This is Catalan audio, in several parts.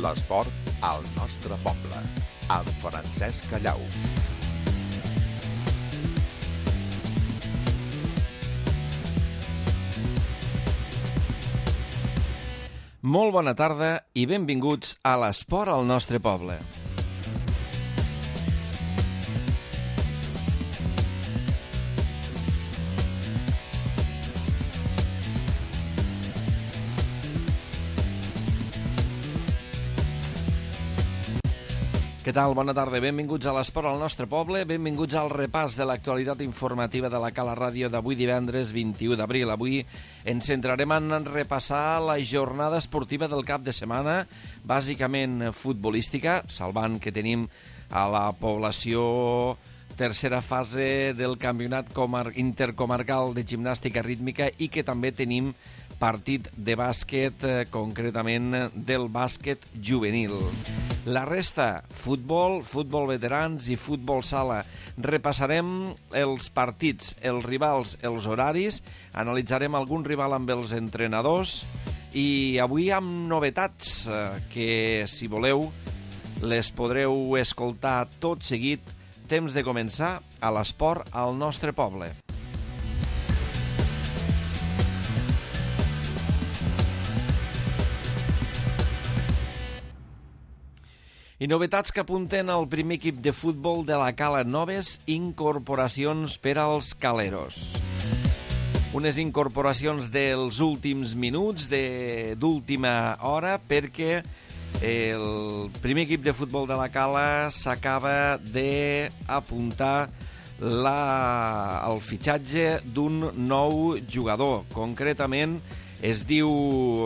L'esport al nostre poble, amb Francesc Callau. Molt bona tarda i benvinguts a l'esport al nostre poble. Què tal? Bona tarda. Benvinguts a l'esport al nostre poble. Benvinguts al repàs de l'actualitat informativa de la Cala Ràdio d'avui divendres 21 d'abril. Avui ens centrarem en repassar la jornada esportiva del cap de setmana, bàsicament futbolística, salvant que tenim a la població tercera fase del campionat intercomarcal de gimnàstica rítmica i que també tenim partit de bàsquet, concretament del bàsquet juvenil. La resta, futbol, futbol veterans i futbol sala. Repassarem els partits, els rivals, els horaris, analitzarem algun rival amb els entrenadors i avui amb novetats que, si voleu, les podreu escoltar tot seguit. Temps de començar a l'esport al nostre poble. I novetats que apunten al primer equip de futbol de la Cala. Noves incorporacions per als caleros. Unes incorporacions dels últims minuts, d'última hora, perquè el primer equip de futbol de la Cala s'acaba d'apuntar el fitxatge d'un nou jugador. Concretament, es diu...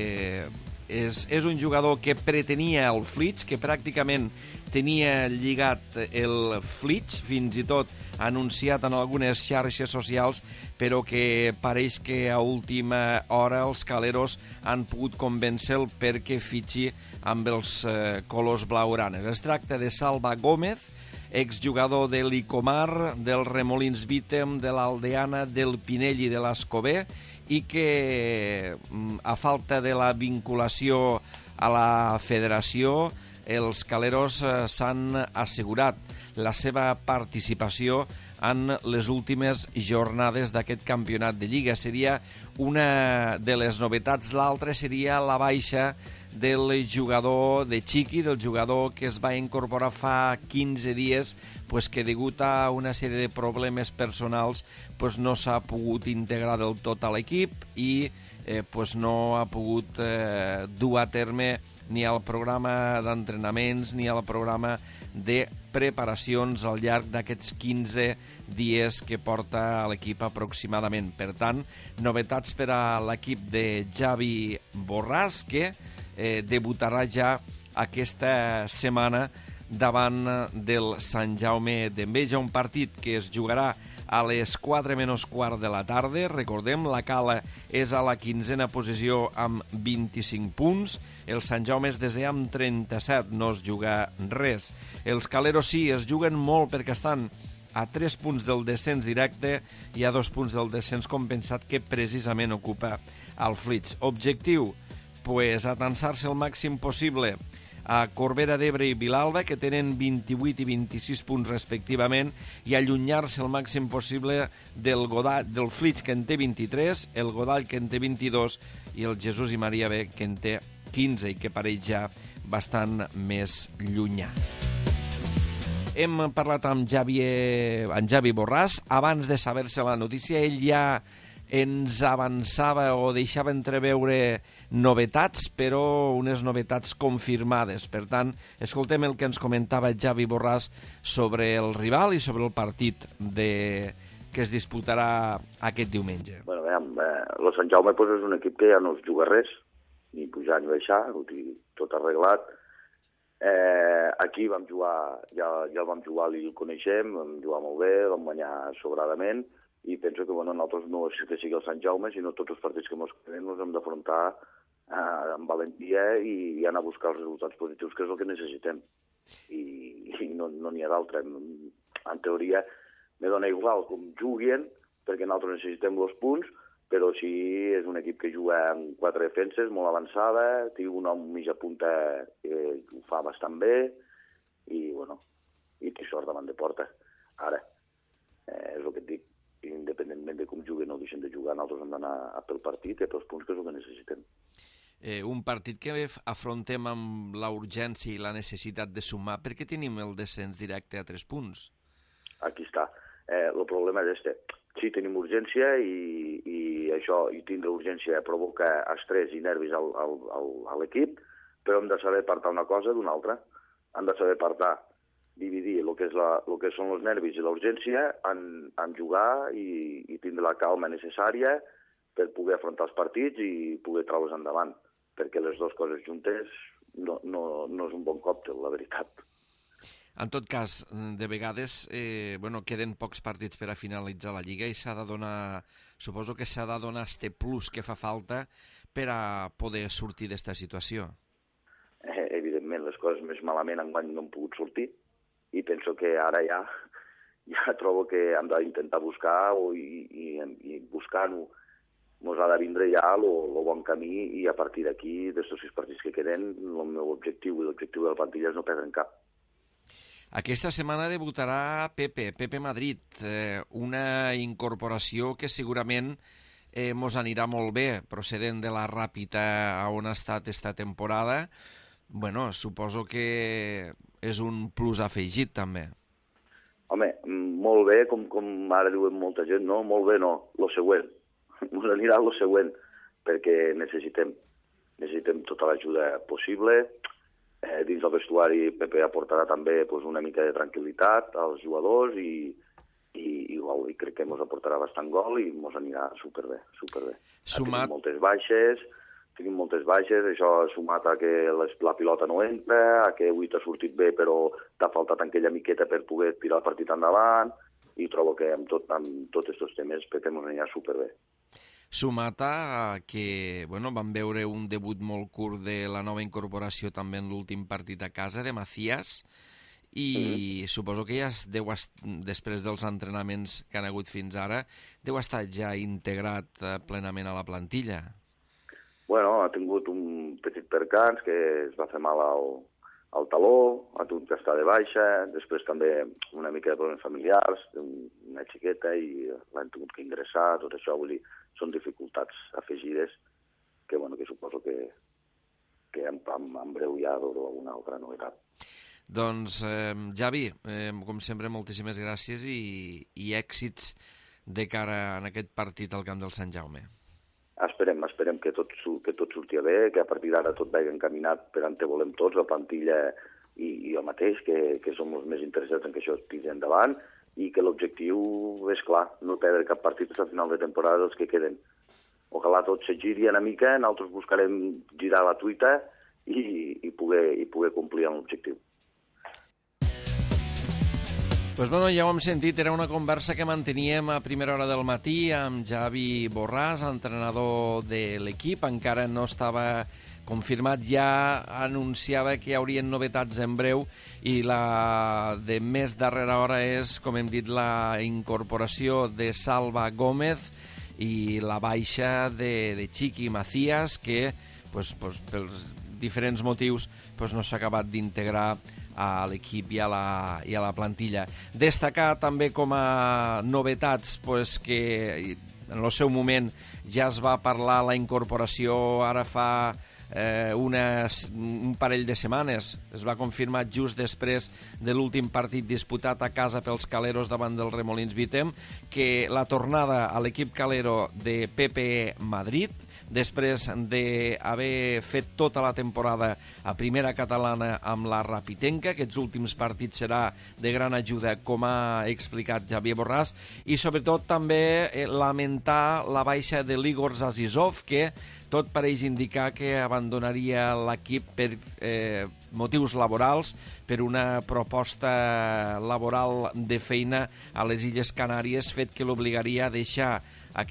És un jugador que pretenia el Flix, que pràcticament tenia lligat el Flix, fins i tot anunciat en algunes xarxes socials, però que pareix que a última hora els caleros han pogut convèncer-lo perquè fitxi amb els colors blaugranes. Es tracta de Salva Gómez, exjugador de l'Icomar, del Remolins Vítem, de l'Aldeana, del Pinell i de l'Escobé, i que, a falta de la vinculació a la federació, els caleros s'han assegurat la seva participació en les últimes jornades d'aquest campionat de Lliga. Seria una de les novetats. L'altra seria la baixa del jugador de Chiqui, del jugador que es va incorporar fa 15 dies, que degut a una sèrie de problemes personals no s'ha pogut integrar del tot a l'equip i no ha pogut dur a terme ni al programa d'entrenaments ni al programa de preparacions al llarg d'aquests 15 dies que porta l'equip aproximadament. Per tant, novetats per a l'equip de Javi Borràs, que debutarà ja aquesta setmana davant del Sant Jaume d'Enveja, un partit que es jugarà a les 4 menys quart de la tarda. Recordem, la Cala és a la 15a posició amb 25 punts. El Sant Jaume es desea amb 37, no es juga res. Els caleros sí, es juguen molt perquè estan a 3 punts del descens directe i a 2 punts del descens compensat que precisament ocupa el Flix. Objectiu, atansar-se el màxim possible a Corbera d'Ebre i Vilalba, que tenen 28 i 26 punts respectivament, i allunyar-se el màxim possible del Flix, que en té 23, el Godall, que en té 22, i el Jesús i Maria B, que en té 15, i que pareix ja bastant més llunyà. Hem parlat amb Javi Borràs. Abans de saber-se la notícia, ell ja ens avançava o deixava entreveure novetats, però unes novetats confirmades. Per tant, escoltem el que ens comentava Javi Borràs sobre el rival i sobre el partit que es disputarà aquest diumenge. Bueno, el Sant Jaume és un equip que ja no es juga res, ni pujar ni baixar, tot arreglat. Aquí vam jugar, ja el vam jugar i el coneixem, vam jugar molt bé, vam guanyar sobradament, i penso que nosaltres no és que sigui el Sant Jaume, sinó tots els partits que ens quedem ens hem d'afrontar amb valentia i anar a buscar els resultats positius, que és el que necessitem. I no n'hi ha d'altre. En teoria, me dona igual com juguen, perquè nosaltres necessitem els punts, però sí, és un equip que juga amb 4 defenses, molt avançada, té un home mitja punta que ho fa bastant bé, i, bueno, i té sort davant de porta. Ara, és el que et dic, independentment de com juguen o deixen de jugar, nosaltres hem d'anar a pel partit i a pels punts, que és el que necessitem. Un partit que afrontem amb la urgència i la necessitat de sumar, perquè tenim el descens directe a 3 punts. Aquí està. El problema és este. Sí, tenim urgència i això, i tindre urgència provoca estrès i nervis a l'equip, però hem de saber apartar una cosa d'una altra. Hem de saber apartar, dividir el que són els nervis i la urgència en jugar i tindre la calma necessària per poder afrontar els partits i poder treure's endavant, perquè les dues coses juntes no és un bon còctel, la veritat. En tot cas, de vegades queden pocs partits per a finalitzar la Lliga i s'ha de donar, suposo que s'ha de donar este plus que fa falta per a poder sortir d'esta situació. Evidentment, les coses més malament enguany no han pogut sortir i penso que ara ja trobo que hem d'intentar buscar i buscar-ho ens ha de vindre ja el bon camí i a partir d'aquí, d'estos 6 partits que queden, el meu objectiu i l'objectiu de la plantilla és no perdre cap. Aquesta setmana debutarà Pepe Madrid, una incorporació que segurament mos anirà molt bé, procedent de la Ràpita on ha estat esta temporada. Bueno, suposo que és un plus afegit, també. Home, molt bé, com ara diuen molta gent, no? Molt bé, no, lo següent. Ens anirà lo següent, perquè necessitem tota l'ajuda possible. Dins del vestuari, Pepe aportarà també una mica de tranquil·litat als jugadors i crec que ens aportarà bastant gol i ens anirà superbé. Tenim moltes baixes, això ha sumat a que la pilota no entra, a que avui t'ha sortit bé però t'ha faltat aquella miqueta per poder tirar el partit endavant, i trobo que amb tots aquests temes Pepe ens anirà superbé. Sumat a que vam veure un debut molt curt de la nova incorporació també en l'últim partit a casa, de Macías, i suposo que ja després dels entrenaments que han hagut fins ara, deu estar ja integrat plenament a la plantilla. Bueno, ha tingut un petit percans que es va fer mal al taló, ha tingut que estar de baixa, després també una mica de problemes familiars, una xiqueta i l'han tingut que ingressar, tot això, vull dir, són dificultats afegides que suposo que en breu ja veureu alguna altra novetat. Doncs, Javi, com sempre, moltíssimes gràcies i èxits de cara a aquest partit al camp del Sant Jaume. Esperem que tot surti bé, que a partir d'ara tot vagi encaminat per on volem tots, la plantilla i jo mateix, que som els més interessats en que això tiri endavant, i que l'objectiu és clar, no perdre cap partit fins al final de temporada dels que queden. Ojalà tot se giri una mica, nosaltres buscarem girar la truita i poder complir amb l'objectiu. Pues ja ho hem sentit, era una conversa que manteníem a primera hora del matí amb Javi Borràs, entrenador de l'equip. Encara no estava confirmat, ja anunciava que hi haurien novetats en breu i la de més darrera hora és, com hem dit, la incorporació de Salva Gómez i la baixa de Chiqui Macías, que pels diferents motius no s'ha acabat d'integrar a l'equip i a la plantilla. Destacar també com a novetats que en el seu moment ja es va parlar la incorporació ara fa un parell de setmanes. Es va confirmar just després de l'últim partit disputat a casa pels caleros davant del Remolins Vitem, que la tornada a l'equip calero de Pepe Madrid, després d'haver fet tota la temporada a primera catalana amb la Rapitenca. Aquests últims partits serà de gran ajuda, com ha explicat Javier Borràs, i sobretot també lamentar la baixa de l'Igor Zazizov, que tot pareix indicar que abandonaria l'equip per motius laborals, per una proposta laboral de feina a les Illes Canàries, fet que l'obligaria a deixar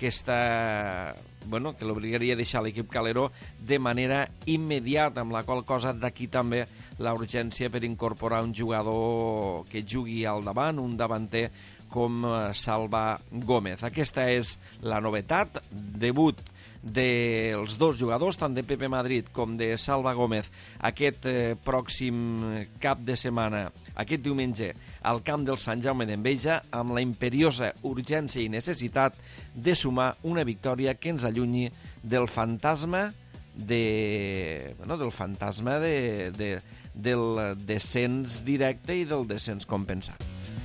que l'obligaria a deixar l'equip calero de manera immediata, amb la qual cosa d'aquí també la urgència per incorporar un jugador que jugui al davant, un davanter com Salva Gómez. Aquesta és la novetat, debut dels dos jugadors, tant de Pepe Madrid com de Salva Gómez, aquest pròxim cap de setmana, aquest diumenge, al camp del Sant Jaume d'Enveja, amb la imperiosa urgència i necessitat de sumar una victòria que ens allunyi del fantasma del descens directe i del descens compensat.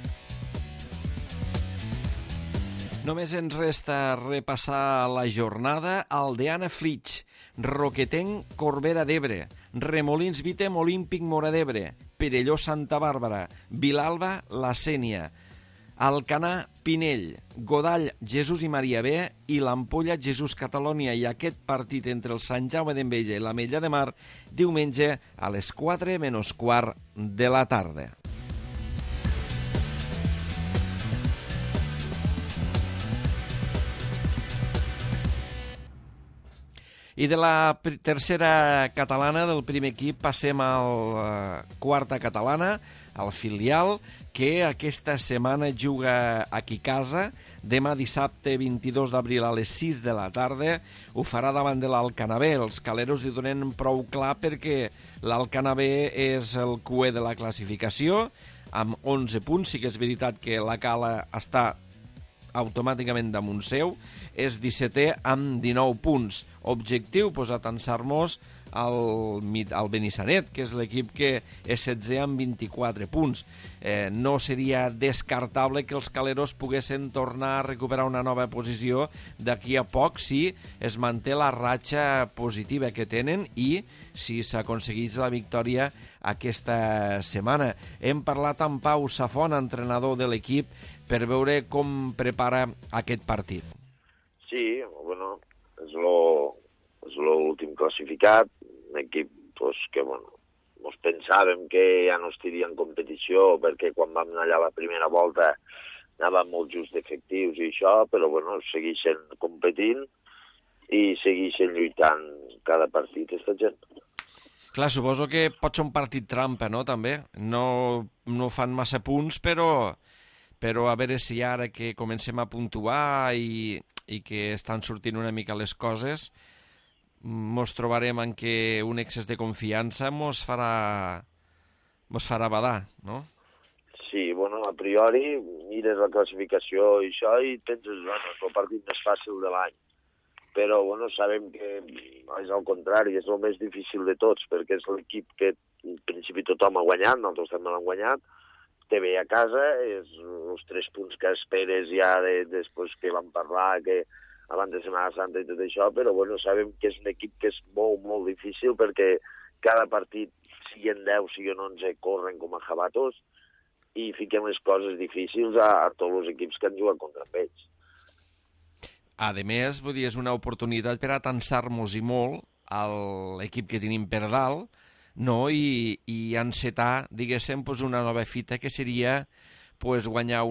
Només ens resta repassar la jornada. Aldeana Flix, Roquetenc Corbera d'Ebre, Remolins Vitem Olímpic Móra d'Ebre, Perelló Santa Bàrbara, Vilalba La Sénia, Alcanar Pinell, Godall Jesús i Maria B i l'Ampolla Jesús Catalònia. I aquest partit entre el Sant Jaume d'Enveja i l'Ametlla de Mar diumenge a les 4:15 de la tarda. I de la tercera catalana, del primer equip, passem a la quarta catalana, al filial, que aquesta setmana juga aquí a casa. Demà dissabte 22 d'abril a les 6 de la tarda ho farà davant de l'Alcanabé. Els caleros hi donen prou clar perquè l'Alcanabé és el cuer de la classificació, amb 11 punts. Sí que és veritat que la Cala està automàticament damunt seu, és 17è amb 19 punts. Objectiu, posar Tansarmós al Benissanet, que és l'equip que és 16è amb 24 punts. No seria descartable que els caleros poguessin tornar a recuperar una nova posició d'aquí a poc si es manté la ratxa positiva que tenen i si s'aconsegueix la victòria aquesta setmana. Hem parlat amb Pau Safont, entrenador de l'equip, per veure com prepara aquest partit. Sí, bueno, és l'últim classificat, un equip que, mos pensàvem que ja no estaria en competició perquè quan vam anar allà la primera volta anàvem molt just d'efectius i això, però segueixen competint i segueixen lluitant cada partit, aquesta gent. Clar, suposo que pot ser un partit trampa, no?, també. No fan massa punts, però a veure si ara que comencem a puntuar i que estan sortint una mica les coses, mos trobarem en què un excés de confiança mos farà badar, no? Sí, a priori mires la classificació i això i tens el partit més fàcil de l'any. Però, sabem que és al contrari, és el més difícil de tots, perquè és l'equip que en principi tothom ha guanyat, nosaltres també l'hem guanyat, té bé a casa, és els 3 punts que esperes ja després que vam parlar, que abans de Setmana Santa i tot això, però sabem que és un equip que és molt, molt difícil perquè cada partit, siguin 10, siguin 11, corren com a jabatos i fiquem les coses difícils a tots els equips que han jugat contra ells. A més, vull dir, és una oportunitat per atansar-nos i molt a l'equip que tenim per dalt, no? I encetar, diguéssim, una nova fita que seria guanyar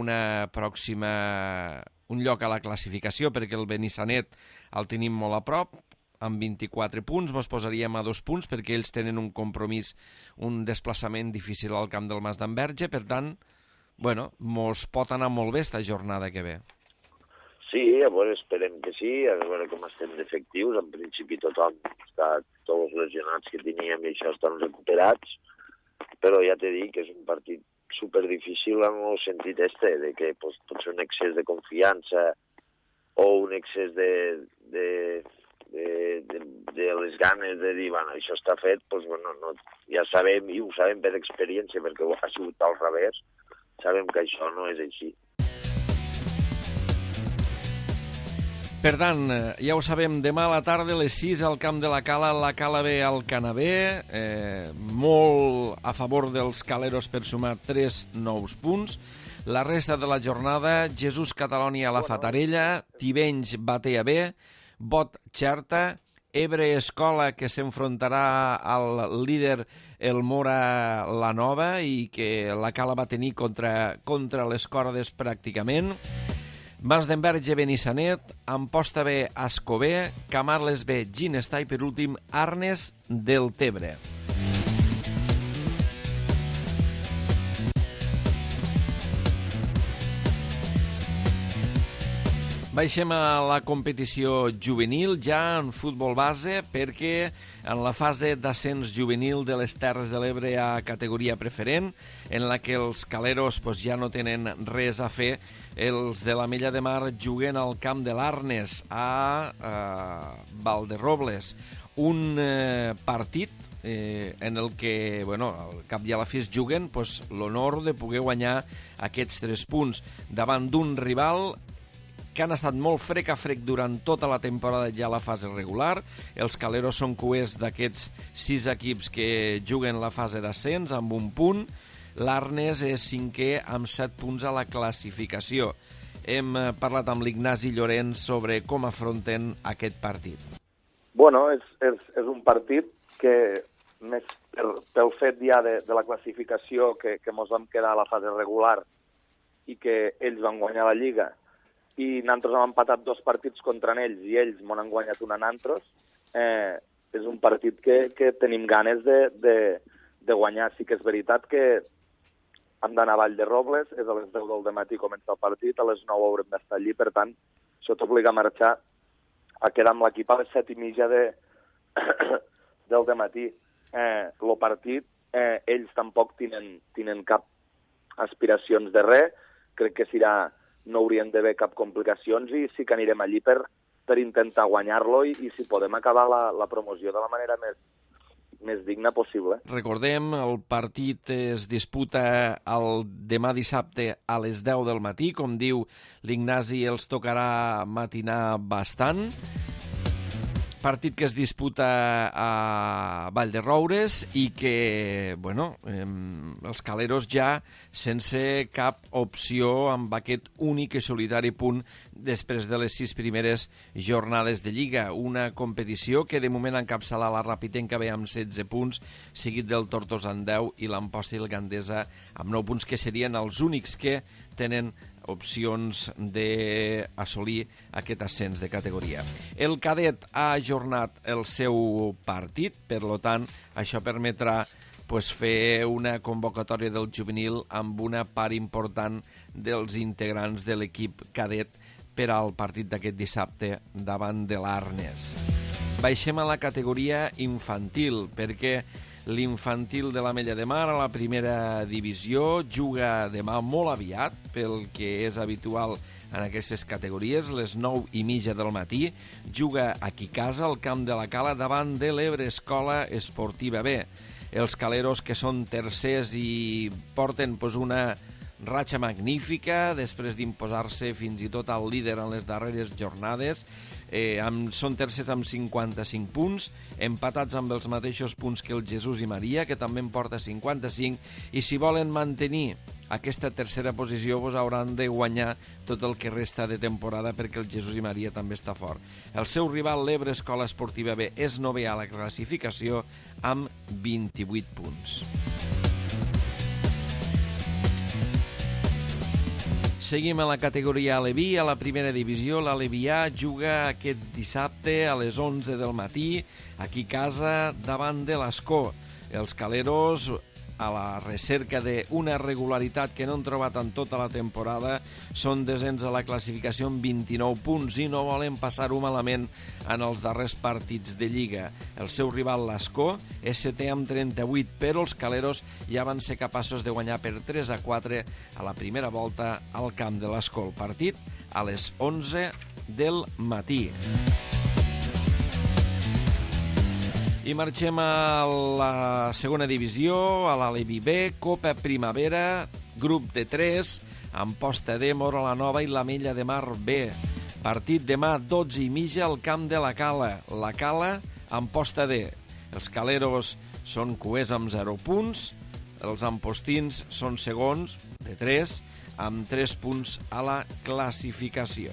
un lloc a la classificació, perquè el Benissanet el tenim molt a prop, amb 24 punts, mos posaríem a 2 punts, perquè ells tenen un compromís, un desplaçament difícil al camp del Mas d'Enverge, per tant, mos pot anar molt bé esta jornada que ve. Sí, esperem que sí, a veure com estem d'efectius. En principi tots els lesionats que teníem i això estan recuperats, però ja t'he dit que és un partit superdifícil en el sentit de que pot ser un excés de confiança o un excés de les ganes de dir, això està fet, ja sabem, i ho sabem per experiència, perquè ho ha sigut al revés, sabem que això no és així. Per tant, ja ho sabem, demà a la tarda a les 6 al camp de la Cala ve al Canabé, molt a favor dels caleros per sumar 3 nous punts. La resta de la jornada, Jesús Catalònia a la Fatarella, Tivenys Batea B, Bot Xerta, Ebre Escola, que s'enfrontarà al líder el Mora la Nova i que la Cala va tenir contra les cordes pràcticament. Mas d'Enverge Benissanet, Amposta B Ascobé, Camarles B Ginestà i per últim Arnes del Tebre. Baixem a la competició juvenil, ja en futbol base, perquè en la fase d'ascens juvenil de les Terres de l'Ebre a categoria preferent, en la que els caleros ja no tenen res a fer, els de l'Ametlla de Mar juguen al camp de l'Arnes, a Valderrobles. Un partit en el que, al cap i a la fi es juguen l'honor de poder guanyar aquests 3 punts davant d'un rival que han estat molt frec a frec durant tota la temporada ja a la fase regular. Els caleros són cuers d'aquests 6 equips que juguen la fase d'ascens amb 1 punt. L'Arnes és 5è amb 7 punts a la classificació. Hem parlat amb l'Ignasi Llorenç sobre com afronten aquest partit. Bueno, és un partit que, més pel fet ja de la classificació, que ens vam quedar a la fase regular i que ells van guanyar la Lliga, i nosaltres hem empatat 2 partits contra ells i ells m'han guanyat un a nosaltres, és un partit que tenim ganes de guanyar. Sí que és veritat que hem d'anar a Valderrobles, és a les 10 del matí comença el partit, a les 9 haurem d'estar allí, per tant, això t'obliga a marxar, a quedar amb l'equip a les 7:30 del matí. El partit, ells tampoc tenen cap aspiracions de res, crec que no haurien d'haver cap complicacions i sí que anirem allí per intentar guanyar-lo i si podem acabar la promoció de la manera més digna possible. Recordem, el partit es disputa el demà dissabte a les 10 del matí. Com diu l'Ignasi, els tocarà matinar bastant. Partit que es disputa a Valderroures i que, els caleros ja sense cap opció amb aquest únic i solitari punt després de les 6 primeres jornades de Lliga. Una competició que de moment encapçala la Rapitenca B amb 16 punts, seguit del Tortosa amb 10 i l'Amposta i el Gandesa amb 9 punts, que serien els únics que tenen opcions d'assolir aquest ascens de categoria. El cadet ha ajornat el seu partit, per tant, això permetrà fer una convocatòria del juvenil amb una part important dels integrants de l'equip cadet per al partit d'aquest dissabte davant de l'Arnes. Baixem a la categoria infantil, perquè l'infantil de l'Ametlla de Mar a la primera divisió juga demà molt aviat, pel que és habitual en aquestes categories, les 9:30 del matí. Juga aquí a casa, al camp de la Cala, davant de l'Ebre Escola Esportiva B. Els caleros, que són tercers i porten una ratxa magnífica després d'imposar-se fins i tot al líder en les darreres jornades. Són tercers amb 55 punts, empatats amb els mateixos punts que el Jesús i Maria, que també en porta 55, i si volen mantenir aquesta tercera posició hauran de guanyar tot el que resta de temporada, perquè el Jesús i Maria també està fort. El seu rival, l'Ebre Escola Esportiva B, és 9è a la classificació amb 28 punts. Seguim a la categoria Aleví, a la primera divisió. L'Alevià juga aquest dissabte a les 11 del matí, aquí a casa, davant de l'Escó. Els caleros, a la recerca d'una regularitat que no han trobat en tota la temporada, són desens a la classificació amb 29 punts i no volen passar-ho malament en els darrers partits de Lliga. El seu rival, l'Escó, és 7è amb 38, però els caleros ja van ser capaços de guanyar per 3-4 a la primera volta al camp de l'Escó. El partit a les 11 del matí. I marxem a la segona divisió, a l'Aleví B, Copa Primavera, grup de 3, Amposta D, Móra la Nova i l'Ametlla de Mar B. Partit demà 12:30 al camp de la Cala. La Cala, Amposta D. Els caleros són cuers amb 0 punts, els ampostins són segons, de 3, amb 3 punts a la classificació.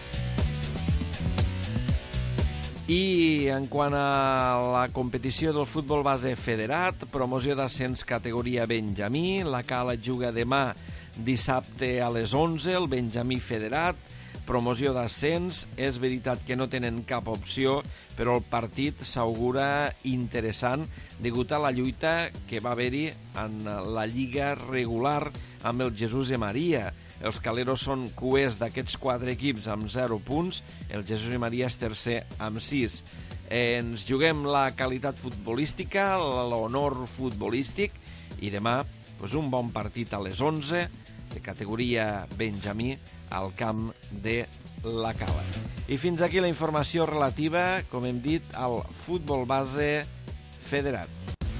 I en quant a la competició del futbol base federat, promoció d'ascens categoria Benjamí, la Cala juga demà dissabte a les 11, el Benjamí federat, promoció d'ascens. És veritat que no tenen cap opció, però el partit s'augura interessant degut a la lluita que va haver-hi en la Lliga regular amb el Jesús i Maria. Els Caleros són cuers d'aquests 4 equips amb 0 punts. El Jesús i Maria és tercer amb 6. Ens juguem la qualitat futbolística, l'honor futbolístic, i demà un bon partit a les 11 de categoria Benjamí al camp de la Cala. I fins aquí la informació relativa, com hem dit, al futbol base federat.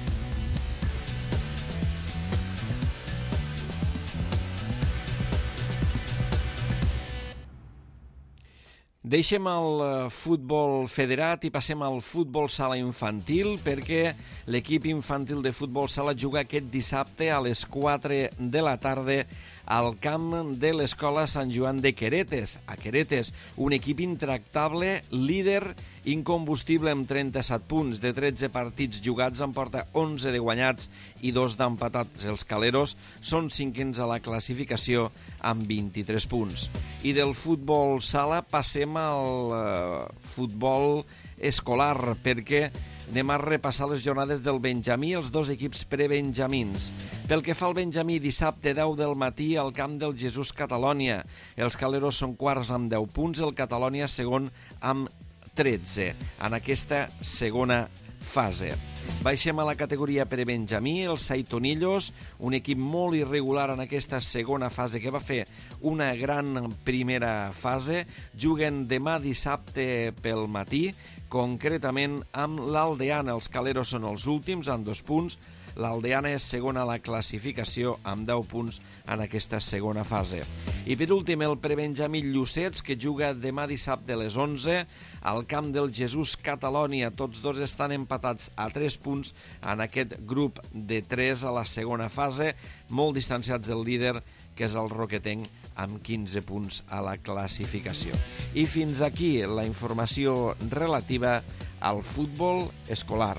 Deixem el futbol federat i passem al futbol sala infantil, perquè l'equip infantil de futbol sala juga aquest dissabte a les 4 de la tarda al camp de l'Escola Sant Joan de Queretes. A Queretes, un equip intractable, líder, incombustible amb 37 punts de 13 partits jugats, en porta 11 de guanyats i 2 d'empatats. Els Caleros són 5ens a la classificació amb 23 punts. I del futbol sala passem al futbol escolar, perquè anem a repassar les jornades del Benjamí, els 2 equips prebenjamins. Pel que fa al Benjamí, dissabte 10 del matí al camp del Jesús Catalònia. Els Caleros són quarts amb 10 punts, el Catalònia segon amb 13 en aquesta segona fase. Baixem a la categoria prebenjamí, els Saitonillos, un equip molt irregular en aquesta segona fase que va fer una gran primera fase. Juguen demà dissabte pel matí, concretament amb l'Aldeana. Els Caleros són els últims amb 2 punts. L'Aldeana és segona a la classificació amb 10 punts en aquesta segona fase. I per últim, el prebenjamí Llucets, que juga demà dissabte a les 11 al camp del Jesús Catalònia. Tots 2 estan empatats a 3 punts en aquest grup de 3 a la segona fase, molt distanciats del líder, que és el Roquetenc, amb 15 punts a la classificació. I fins aquí la informació relativa al futbol escolar.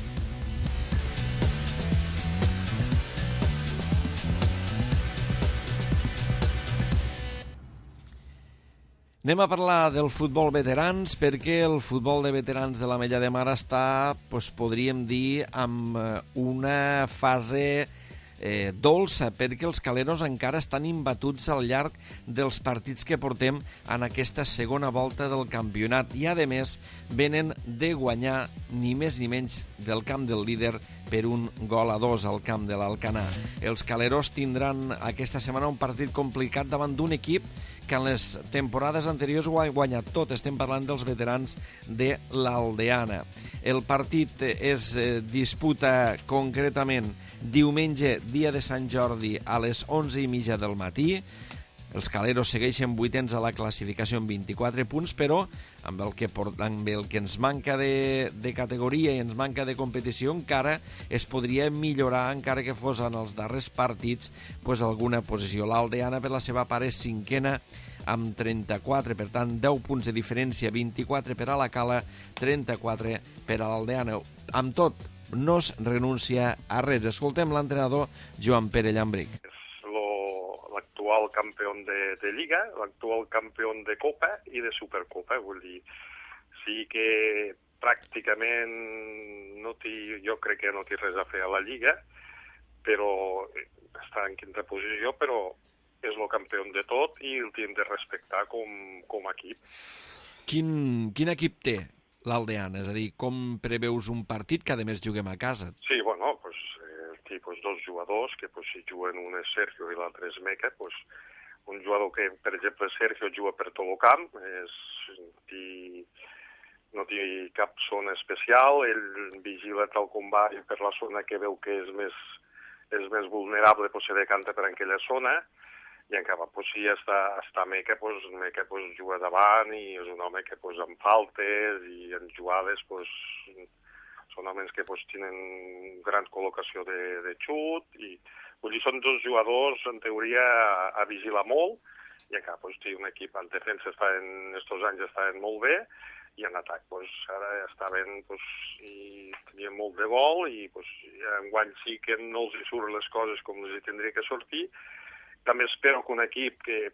Anem a parlar del futbol veterans, perquè el futbol de veterans de l'Ametlla de Mar està, podríem dir, amb una fase dolça, perquè els Caleros encara estan imbatuts al llarg dels partits que portem en aquesta segona volta del campionat, i a més venen de guanyar ni més ni menys del camp del líder per 1-2 al camp de l'Alcanar. Els Caleros tindran aquesta setmana un partit complicat davant d'un equip que en les temporades anteriors ho ha guanyat tot. Estem parlant dels veterans de l'Aldeana. El partit es disputa concretament diumenge, dia de Sant Jordi, a les 11:30 del matí. Els Caleros segueixen 8ens a la classificació amb 24 punts, però amb el que ens manca de categoria i ens manca de competició encara es podria millorar, encara que fos en els darrers partits, alguna posició. L'Aldeana, per la seva part, és 5ena amb 34, per tant 10 punts de diferència, 24 per a la Cala, 34 per a l'Aldeana. Amb tot, no es renuncia a res. Escoltem l'entrenador Joan Pere Llambric. L'actual campió de Lliga, l'actual campió de Copa i de Supercopa. Vull dir, sí que pràcticament jo crec que no té res a fer a la Lliga, però està en quinta posició, però és el campió de tot i el hem de respectar com a equip. Quin equip té l'Aldeana? És a dir, com preveus un partit que a més juguem a casa? Sí, bueno, té 2 jugadors, que si juguen un és Sergio i l'altre és Meca, un jugador que, per exemple, Sergio juga per tot el camp, no té cap zona especial, ell vigila tal com va i per la zona que veu que és més vulnerable, se decanta per aquella zona, i en canvi, si està Meca, Meca juga davant i és un home que amb faltes i en jugades són homes que tenen gran col·locació de xut, i vull dir, són 2 jugadors, en teoria, a vigilar molt, i encara té un equip en defensa, estos anys estaven molt bé, i en atac, ara estaven, i tenien molt de gol, i enguany sí que no els hi surten les coses com els hi tindria que sortir. També espero que un equip que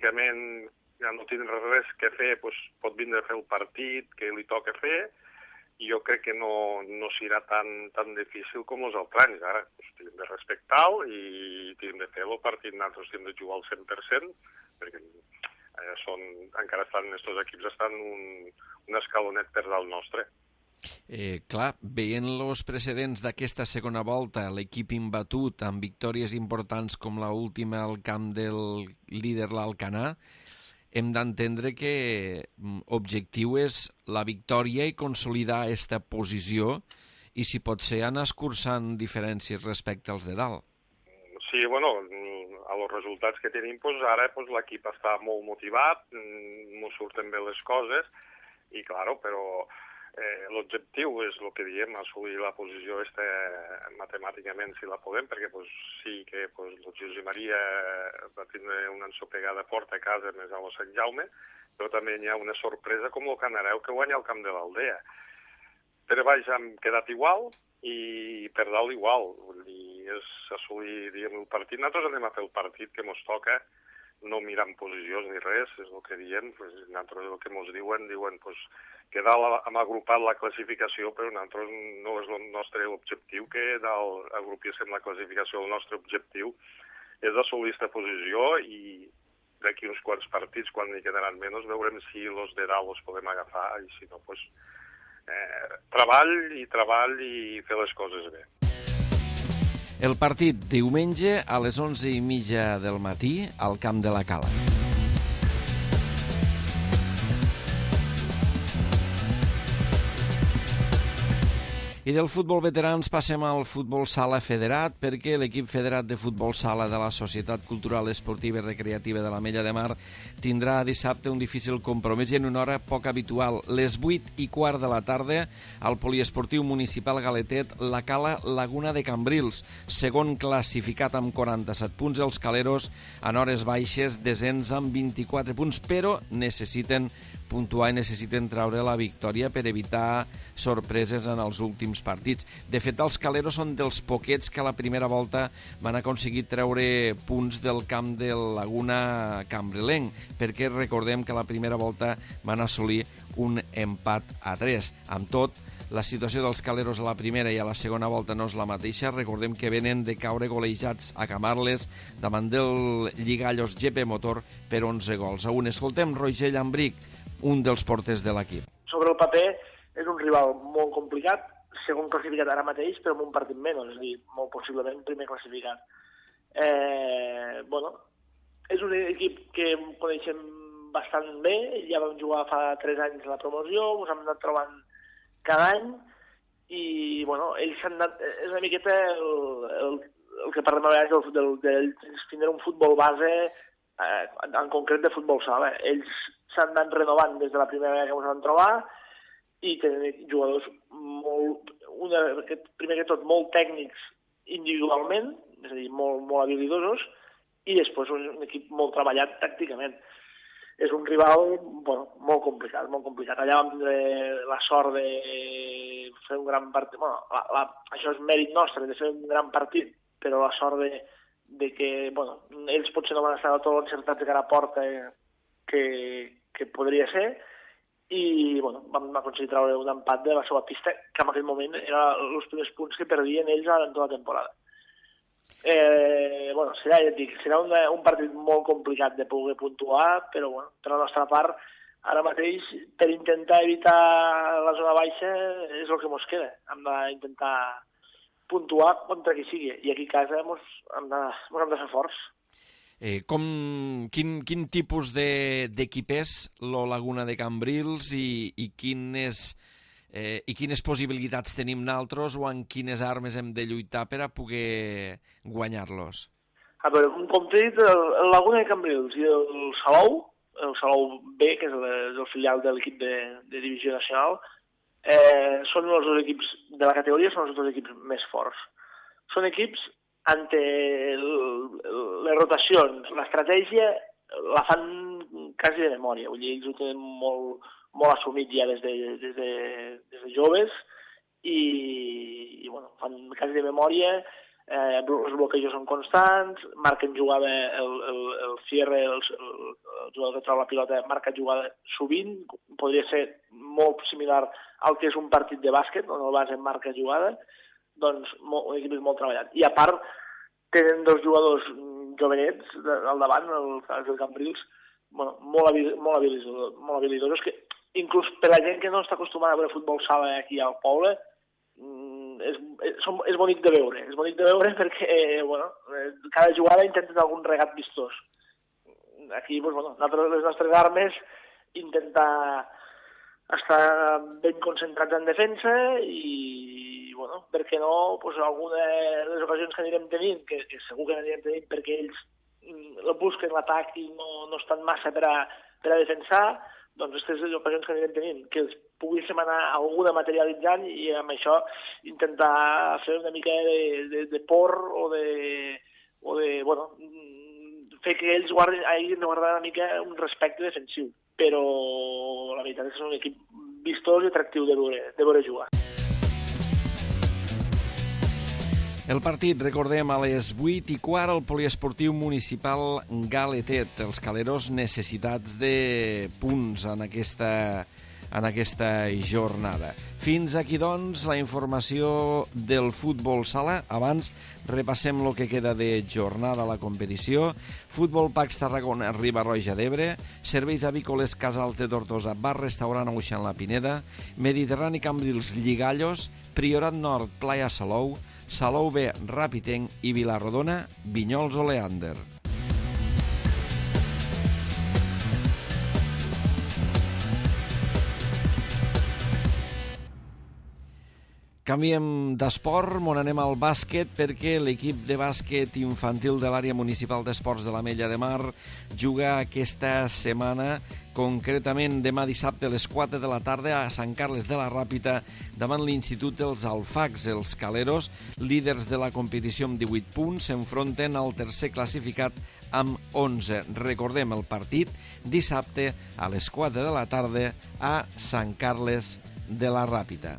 pràcticament ja no tindrà res que fer, pot vindre a fer el partit que li toca fer, jo crec que no serà tan difícil com els altres anys. Ara hem de respectar-lo i hem de fer el partit, nosaltres hem de jugar al 100%, perquè encara estan, estos equips estan un escalonet per dalt nostre. Clar, veient els precedents d'aquesta segona volta, l'equip imbatut amb victòries importants com l'última al camp del líder l'Alcanar, hem d'entendre que l'objectiu és la victòria i consolidar aquesta posició i, si pot ser, anar escurçant diferències respecte als de dalt. Sí, bueno, a los resultats que tenim, ara l'equip està molt motivat, ens surten bé les coses, i, claro, però l'objectiu és el que diem, assolir la posició matemàticament, si la podem, perquè sí que el Josep Maria va tindre una ensopegada forta a casa més a Sant Jaume, però també hi ha una sorpresa com el Canareu, que guanya el camp de l'Aldea. Per baix hem quedat igual i per dalt igual, vull dir, és assolir, diguem, el partit. Nosaltres anem a fer el partit que ens toca, no mirant posicions ni res, és el que diem, nosaltres el que ens diuen, quedar agrupat la classificació, però nosaltres no és el nostre objectiu que agrupíssim la classificació. El nostre objectiu és assolir aquesta posició i d'aquí uns quants partits, quan n'hi quedaran menys, veurem si els de dalt els podem agafar i si no, treball i fer les coses bé. El partit diumenge a les 11:30 del matí al camp de la Cala. I del futbol veterans passem al futbol sala federat, perquè l'equip federat de futbol sala de la Societat Cultural Esportiva i Recreativa de l'Ametlla de Mar tindrà dissabte un difícil compromís i en una hora poc habitual. Les 8:15 de la tarda al poliesportiu municipal Galetet, la Cala Laguna de Cambrils, segon classificat amb 47 punts. Els caleros en hores baixes, desens amb 24 punts, però necessiten puntuar i necessiten treure la victòria per evitar sorpreses en els últims partits. De fet, els caleros són dels poquets que a la primera volta van aconseguir treure punts del camp de Laguna Cambrilenc, perquè recordem que a la primera volta van assolir un empat a 3. Amb tot, la situació dels caleros a la primera i a la segona volta no és la mateixa. Recordem que venen de caure golejats a Camarles davant del Lligallos GP Motor per 11 gols a 1. Escoltem Roger Llambric, un dels porters de l'equip. Sobre el paper és un rival molt complicat, segon classificat ara mateix, però amb un partit menys, és a dir, molt possiblement primer classificat. És un equip que coneixem bastant bé, ja vam jugar fa 3 anys la promoció, ens hem anat trobant cada any, i ells s'han anat, és una miqueta el que parlem a vegades de tindre un futbol base, en concret de futbol sala. Ells s'han anat renovant des de la primera vegada que ens van trobar i tenen jugadors primer que tot molt tècnics individualment, és a dir, molt habilidosos, i després un equip molt treballat tàcticament. És un rival molt complicat, molt complicat. Allà vam tindre la sort de fer un gran partit. Això és mèrit nostre, de fer un gran partit, però la sort de que ells potser no van estar tot l'encertats de cara a porta que podria ser, i vam aconseguir treure un empat de la seva pista, que en aquell moment eren els primers punts que perdien ells en tota la temporada. Serà un partit molt complicat de poder puntuar, però per la nostra part, ara mateix, per intentar evitar la zona baixa, és el que ens queda. Hem d'intentar puntuar contra qui sigui, i aquí a casa hem de fer forts. Quin tipus d'equip és la Laguna de Cambrils i quines possibilitats tenim nosaltres o en quines armes hem de lluitar per a poder guanyar-los? A veure, com t'he dit, el Laguna de Cambrils i el Salou B, que és el filial de l'equip de divisió nacional, són els dos equips de la categoria, són els dos equips més forts. Són equips ante les rotacions, l'estratègia la fan quasi de memòria, vull dir, ells ho tenen molt assumit ja des de joves i fan quasi de memòria els bloquejos són constants, marquen jugada, el Cierre, el jugador que trau la pilota, marca jugada sovint, podria ser molt similar al que és un partit de bàsquet, on el base marca jugada, doncs un equip molt treballat. I a part, tenen dos jugadors jovenets al davant, el Cambrils, molt habilidosos, que inclús per la gent que no està acostumada a veure futbol sala aquí al poble, és bonic de veure, perquè cada jugada intenten algun regat vistós. Aquí, les nostres armes, intentar estar ben concentrats en defensa i, per què no, alguna de les ocasions que anirem tenint, que segur que anirem tenint perquè ells busquen l'atac i no estan massa per a defensar, doncs aquestes ocasions que anirem tenint, que els poguéssim anar alguna materialitzant i amb això intentar fer una mica de por o de fer que ells hagin de guardar una mica un respecte defensiu. Però la veritat és que és un equip vistós i atractiu de veure jugar. El partit, recordem, a les 8:15 al poliesportiu municipal Galetet. Els caleros necessitats de punts en aquesta jornada. Fins aquí, doncs, la informació del futbol sala. Abans repassem el que queda de jornada a la competició. Futbol Pacs Tarragona, Riba-roja d'Ebre. Serveis avícoles Casals de Tortosa, bar restaurant Auixant la Pineda. Mediterrani Cambrils, Lligallos. Priorat Nord, Playa Salou. Salou B, Ràpitenc i Vilarrodona, Vinyols Oleander. Canviem d'esport, anem al bàsquet perquè l'equip de bàsquet infantil de l'àrea municipal d'esports de l'Ametlla de Mar juga aquesta setmana, concretament demà dissabte a les 4 de la tarda a Sant Carles de la Ràpita davant l'Institut dels Alfacs. Els caleros, líders de la competició amb 18 punts, s'enfronten al tercer classificat amb 11. Recordem el partit dissabte a les 4 de la tarda a Sant Carles de la Ràpita.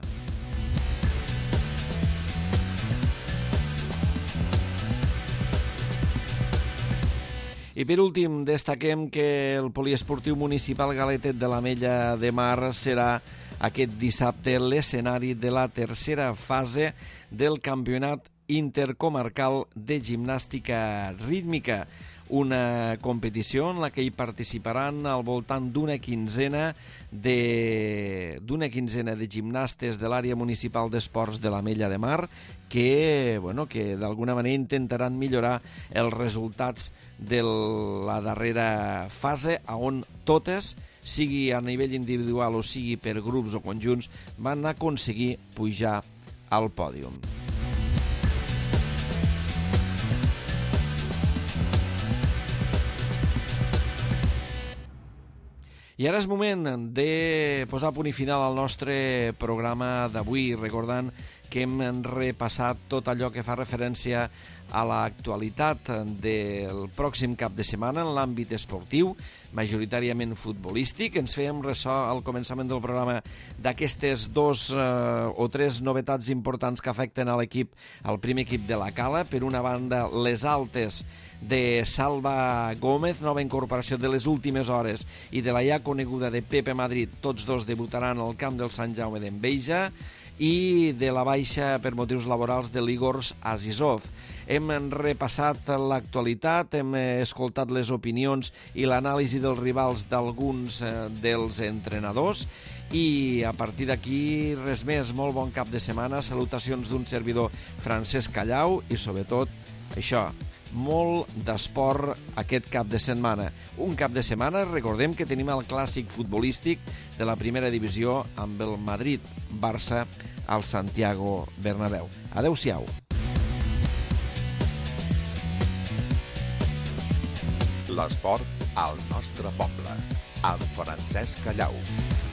I per últim, destaquem que el poliesportiu municipal Galetet de l'Ametlla de Mar serà aquest dissabte l'escenari de la tercera fase del campionat intercomarcal de gimnàstica rítmica, una competició en la que hi participaran al voltant d'una quinzena de gimnastes de l'àrea municipal d'esports de l'Ametlla de Mar que d'alguna manera intentaran millorar els resultats de la darrera fase, on totes, sigui a nivell individual o sigui per grups o conjunts, van aconseguir pujar al pòdium. I ara és moment de posar punt i final al nostre programa d'avui, recordant que hem repassat tot allò que fa referència a l'actualitat del pròxim cap de setmana en l'àmbit esportiu, majoritàriament futbolístic. Ens fèiem ressò al començament del programa d'aquestes 2 o 3 novetats importants que afecten a l'equip, al primer equip de la Cala. Per una banda, les altes de Salva Gómez, nova incorporació de les últimes hores, i de la ja coneguda de Pepe Madrid, tots dos debutaran al camp del Sant Jaume d'Enveja, i de la baixa per motius laborals de l'Igor Azizov. Hem repassat l'actualitat, hem escoltat les opinions i l'anàlisi dels rivals d'alguns dels entrenadors i a partir d'aquí res més. Molt bon cap de setmana, salutacions d'un servidor, Francesc Callau, i sobretot això, molt d'esport aquest cap de setmana. Un cap de setmana, recordem que tenim el clàssic futbolístic de la primera divisió amb el Madrid-Barça al Santiago Bernabéu. Adéu-siau. L'esport al nostre poble, amb Francesc Callau.